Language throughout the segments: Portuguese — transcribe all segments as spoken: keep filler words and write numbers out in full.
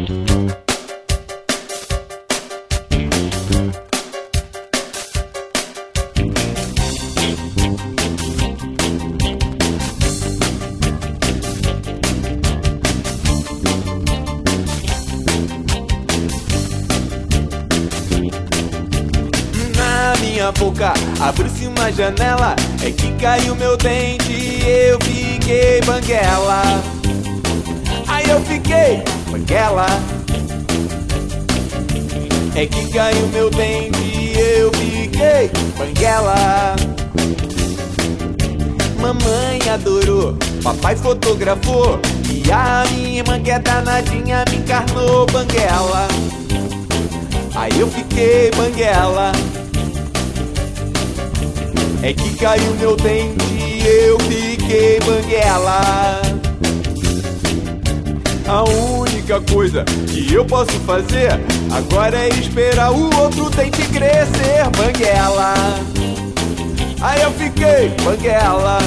Minha boca abriu-se uma janela, é que caiu meu dente e eu fiquei banguela. Aí eu fiquei banguela. É que caiu meu dente e eu fiquei banguela. Mamãe adorou, papai fotografou, e a minha irmã que é danadinha me encarnou banguela. Aí eu fiquei banguela. É que caiu meu dente e eu fiquei banguela. A única coisa que eu posso fazer agora é esperar o outro dente crescer banguela. Aí eu fiquei banguela.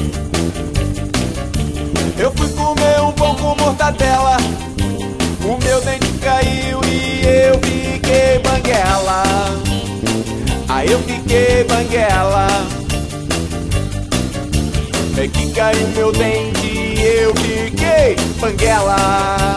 Eu fui comer um pão com mortadela, o meu dente caiu e eu fiquei banguela. Aí eu fiquei banguela. É que caiu meu dente e eu fiquei banguela.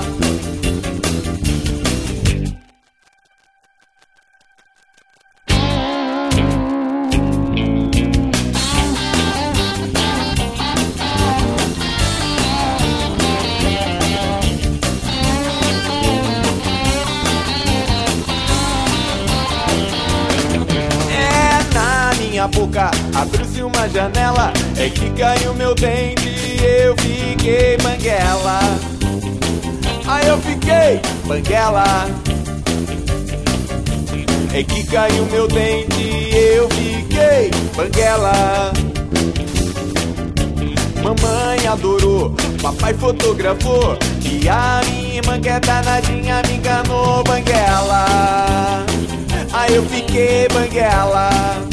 Minha boca abriu-se uma janela, é que caiu meu dente e eu fiquei banguela. Aí eu fiquei banguela. É que caiu meu dente e eu fiquei banguela. Mamãe adorou, papai fotografou, e a minha irmã que é danadinha me enganou banguela. Aí eu fiquei banguela.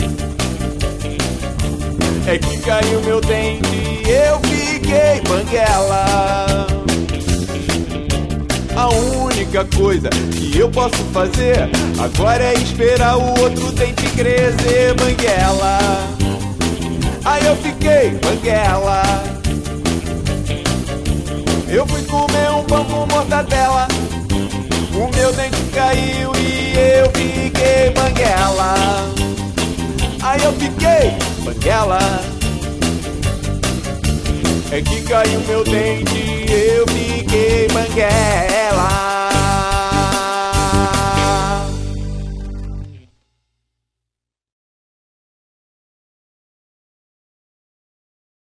É que caiu meu dente e eu fiquei banguela. A única coisa que eu posso fazer agora é esperar o outro dente crescer banguela. Aí eu fiquei banguela. Eu fui comer um pão com mortadela, o meu dente caiu e eu fiquei banguela. Aí eu fiquei banguela. É que caiu meu dente e eu fiquei banguela.